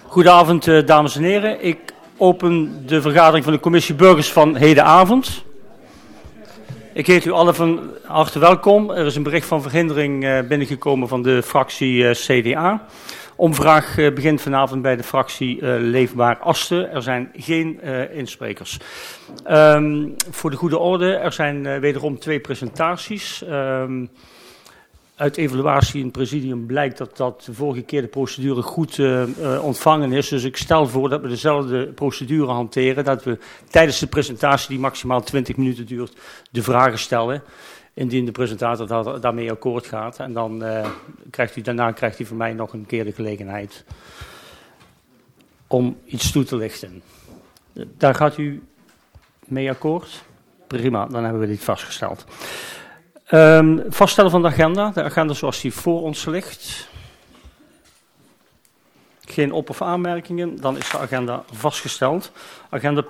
Goedenavond, dames en heren. Ik open de vergadering van de Commissie Burgers van hedenavond. Ik heet u allen van harte welkom. Er is een bericht van verhindering binnengekomen van de fractie CDA. Omvraag begint vanavond bij de fractie Leefbaar Asten. Er zijn geen insprekers. Voor de goede orde, er zijn wederom 2 presentaties. Uit evaluatie in het presidium blijkt dat de vorige keer de procedure goed ontvangen is. Dus ik stel voor dat we dezelfde procedure hanteren. Dat we tijdens de presentatie, die maximaal 20 minuten duurt, de vragen stellen. Indien de presentator daarmee akkoord gaat. En dan daarna krijgt hij van mij nog een keer de gelegenheid om iets toe te lichten. Daar gaat u mee akkoord? Prima, dan hebben we dit vastgesteld. Vaststellen van de agenda. De agenda zoals die voor ons ligt. Geen op- of aanmerkingen. Dan is de agenda vastgesteld. Agenda